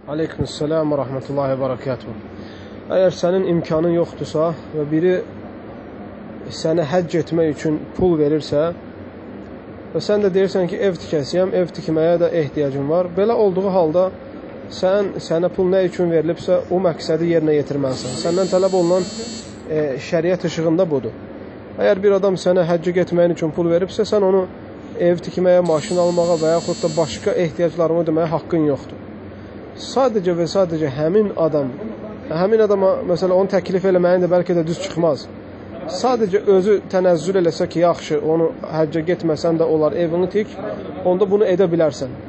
Aleykümselam və rahmetullahi və barakatuhu. Əgər sənin imkanın yoxdursa və biri sənə həcc etmək üçün pul verirsə və sən də deyirsən ki, ev tikəsiyəm, ev tikməyə də ehtiyacım var. Belə olduğu halda sənə pul nə üçün verilibsə, o məqsədi yerinə yetirməlisən. Səndən tələb olunan şəriət işığında budur. Əgər bir adam sənə həccə getməyin üçün pul veribsə, sən onu ev tikməyə, maşın almağa və yaxud da başqa ehtiyaclarını ödəməyə haqqın yoxdur. Sadəcə və sadəcə həmin adama məsələn onu təklif eləməyin də bəlkə də düz çıxmaz. Sadəcə özü tənəzzül eləsə ki, yaxşı, onu həccə getməsən də olar, evini tik, onda bunu edə bilərsən.